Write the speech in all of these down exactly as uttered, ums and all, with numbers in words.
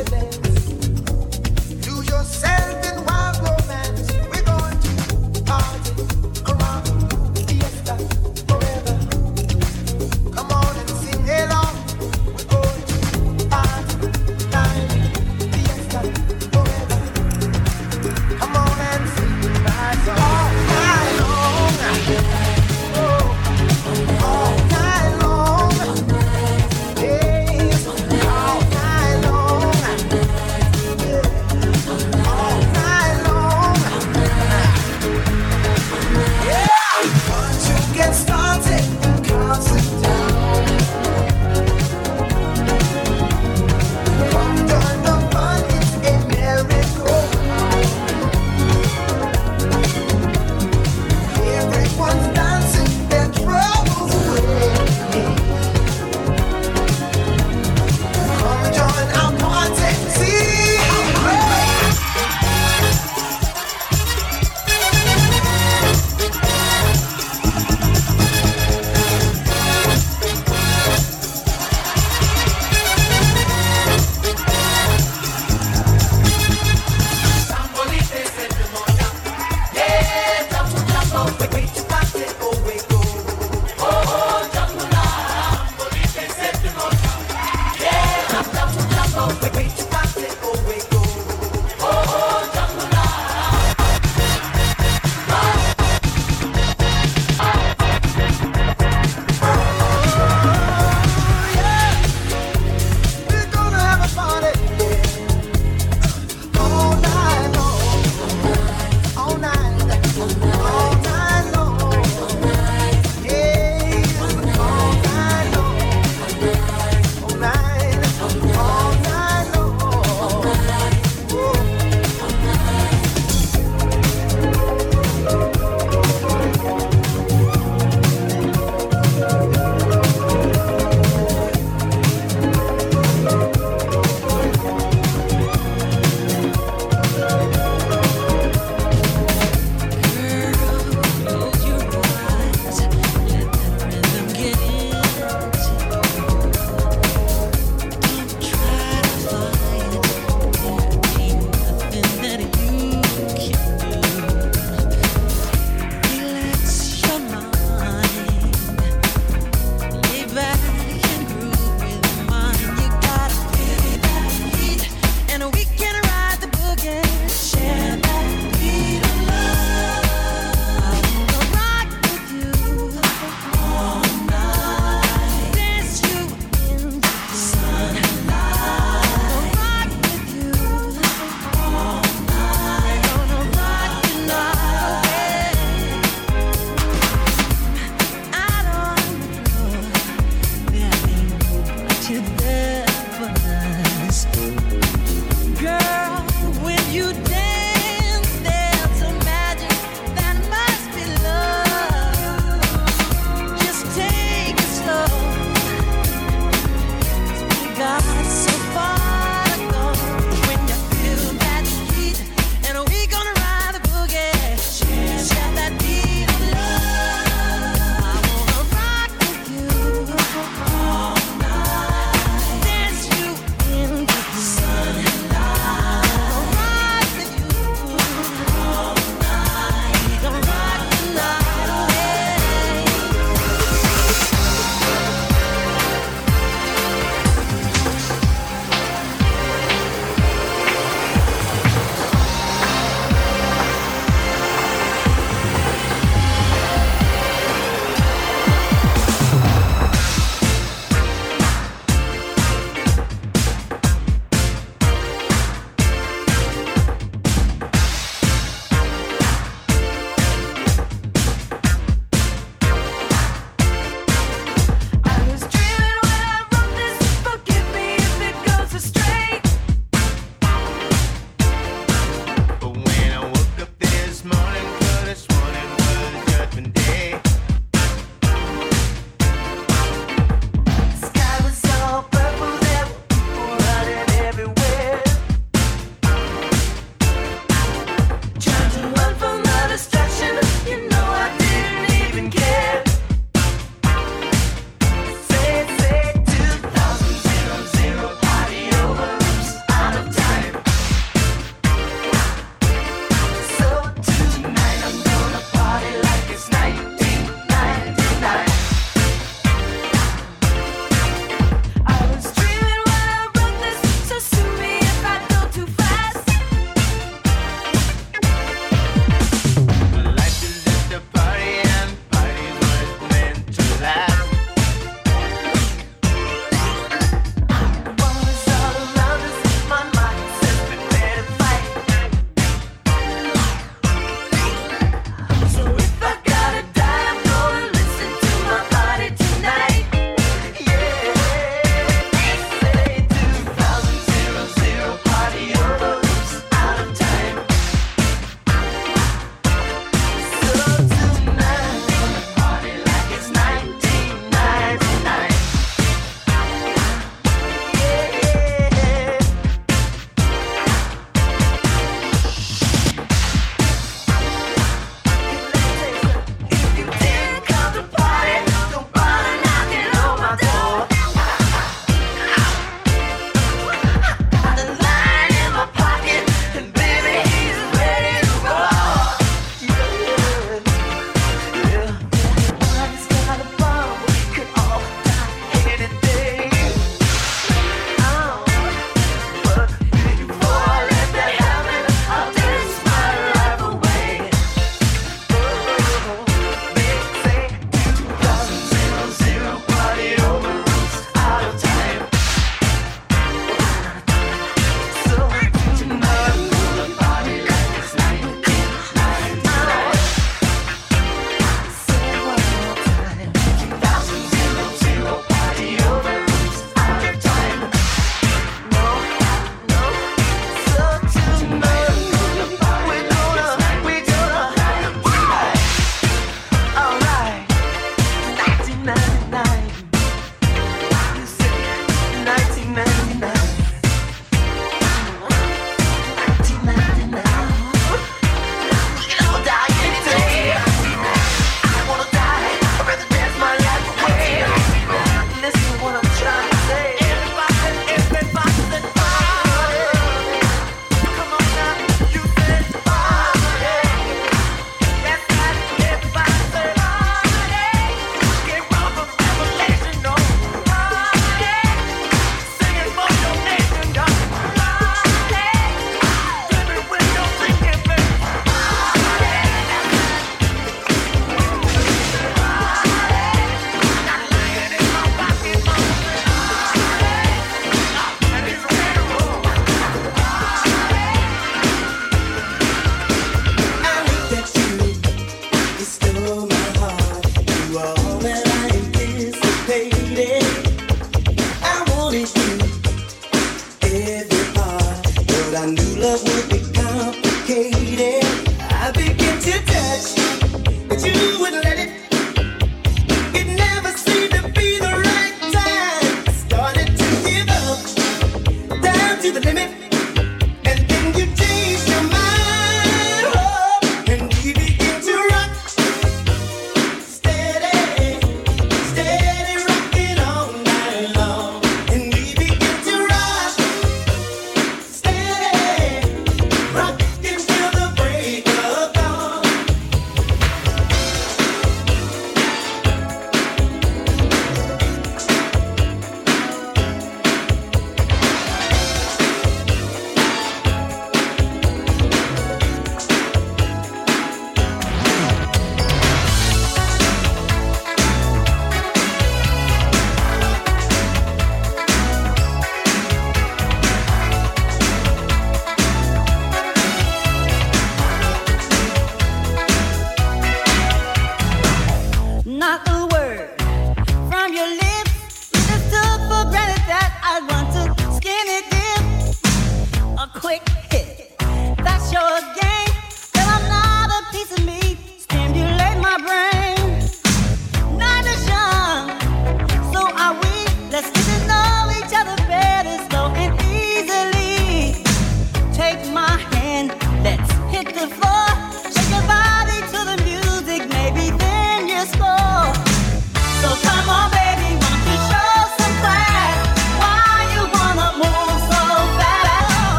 All night long.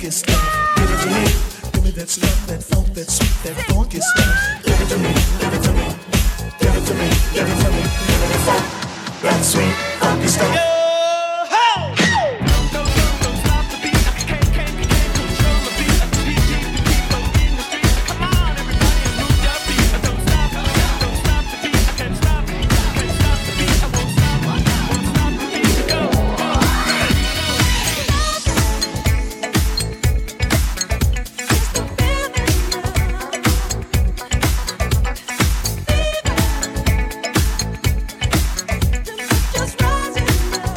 funky stuff. Give it to me, give me that stuff, that funk, that sweet, that funky stuff. Give it to me, give it to me, give it to me, give it to me, give me that funk, that sweet, funky stuff. Just rising up.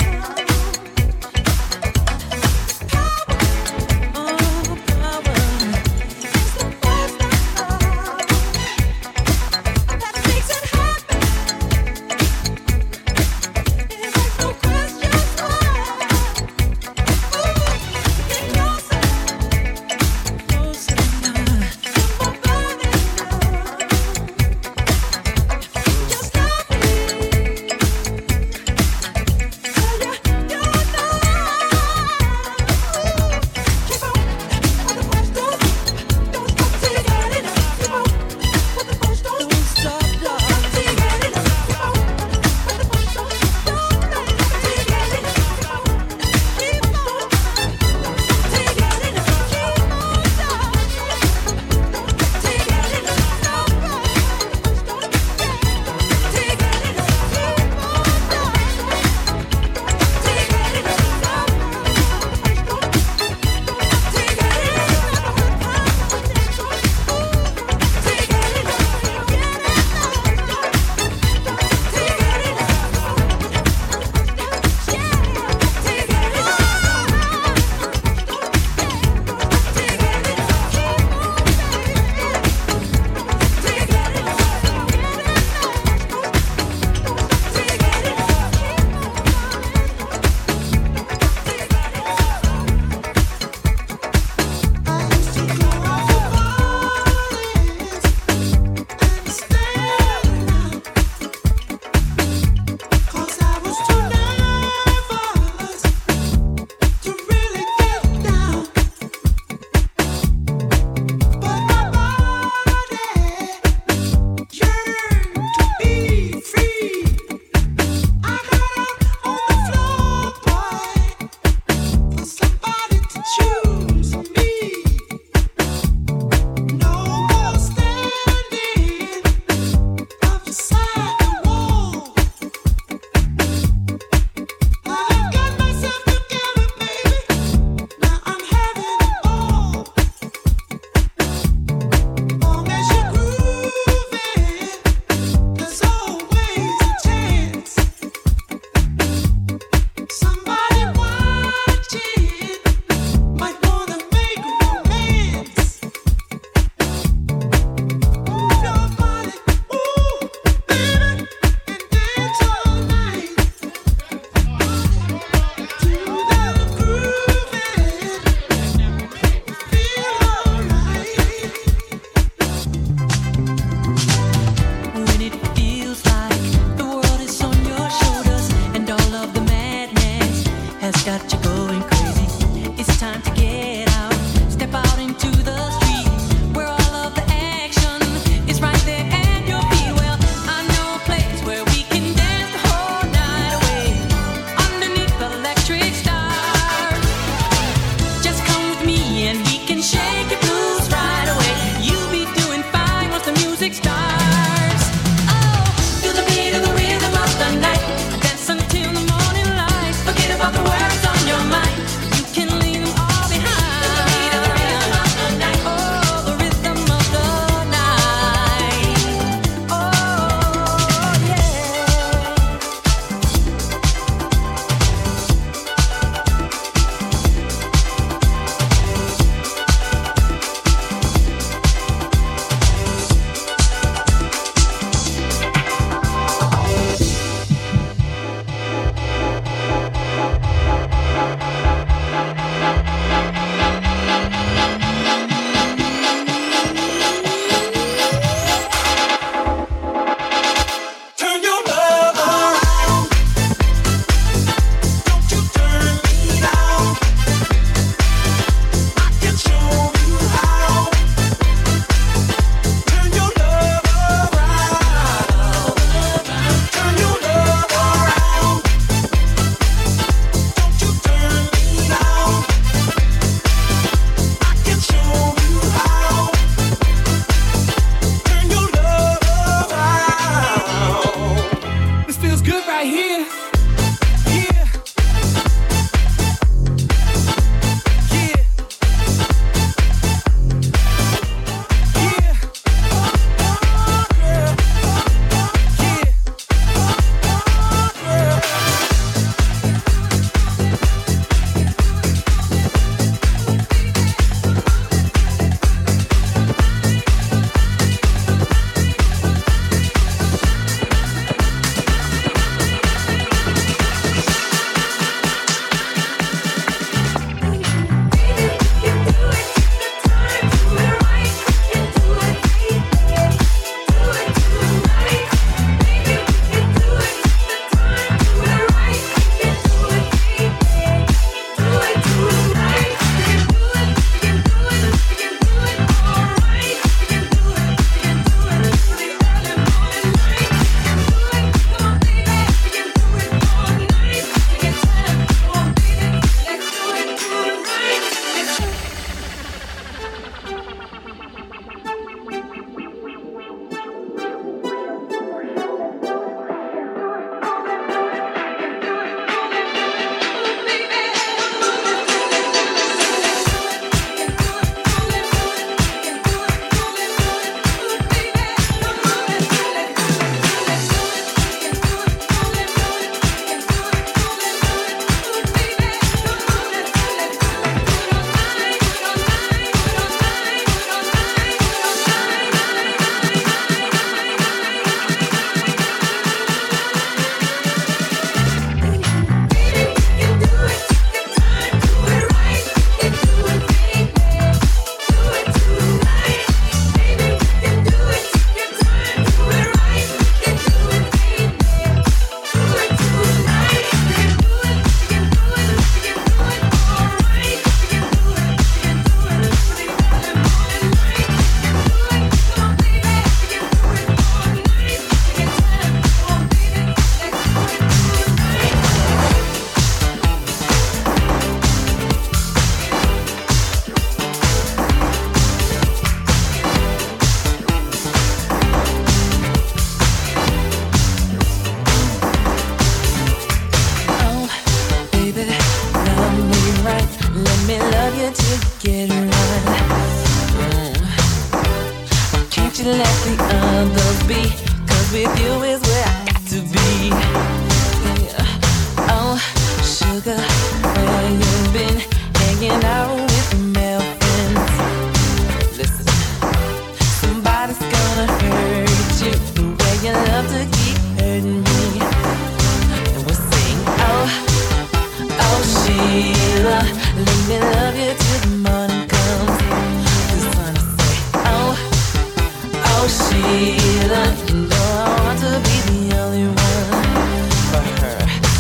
you let the others be? 'Cause with you is where I got to be. Yeah. Oh, sugar, where you been? Hanging out with the male friends. Listen, somebody's gonna hurt you the way you love to keep hurting me. And we'll sing, oh, oh Sheila, let me love you till the morning comes. The sun will say, oh, oh Sheila, you know I want to be the only one for her.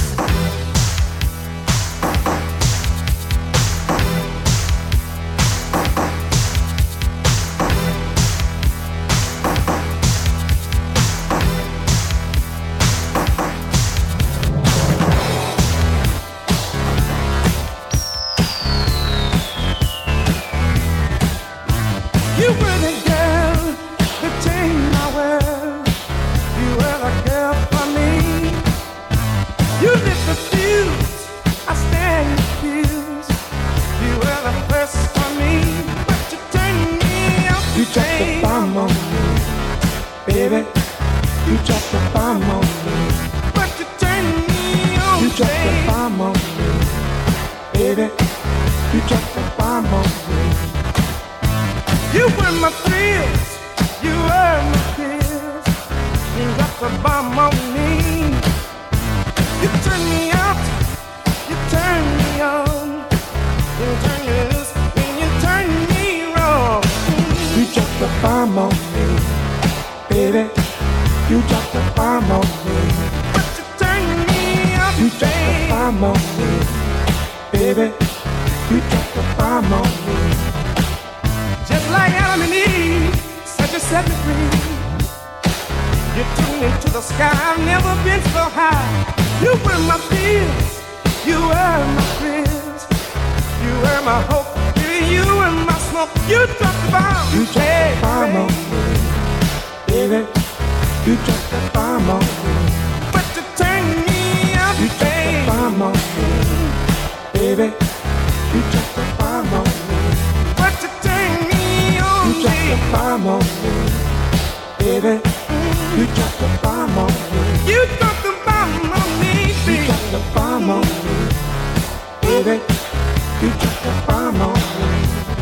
You were the girl that changed my world. You were the girl for me. You lit the fuse, I stand confused. You were the first for me, but you turned me out. You dropped the bomb on me, baby. You dropped the bomb on me, but you turned me on. You dropped the bomb on me, baby. You dropped the bomb on me. You were my thrills, you were my thrills. You dropped the bomb on me. You turned me out, you turned me on. You turned me loose, and you turned me wrong. You dropped the bomb on me, baby. You dropped the bomb on me. But you turned me out, you dropped the bomb on me, baby. You dropped the bomb on me. Just like Adam and Eve, said you set me free. You took me to the sky, I've never been so high. You were my fears, you were my thrills. You were my hope, you were my smoke. You dropped the bomb, you dropped the bomb on me, baby. You dropped the bomb on me, but you turned me out. You dropped the bomb on me, baby. You dropped the bomb on me, but you turned me. You dropped the bomb on me, baby. You dropped the bomb on me. You dropped the bomb on me, baby. You dropped the bomb on me, baby. You dropped the bomb on me.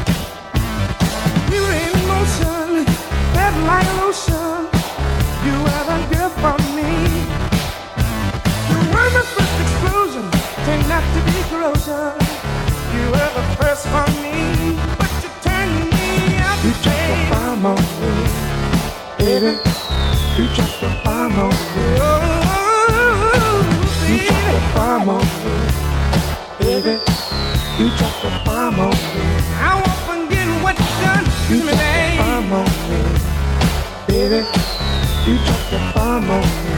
We were in motion, felt like an ocean. You were the girl for me. You were my first explosion, turned out to be corrosion. You were the first for me, but you turned me out. You dropped the bomb on me, baby. You dropped the bomb on me. Oh, you dropped the bomb on me, baby. You dropped the bomb on me. I won't forget what you done to me, baby. You dropped the bomb on me, baby. You dropped the bomb on me.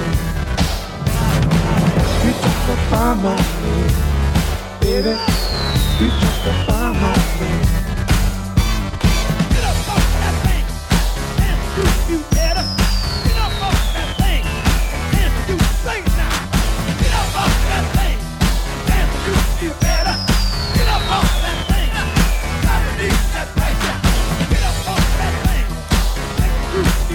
You dropped the bomb on me, baby. You dropped the bomb on me. Get up off that thing, dance to you better. Get up off that thing, dance to you sing now. Get up off that thing, dance to you better. Get up off that thing, gotta leave that right there. Get up off that thing, dance to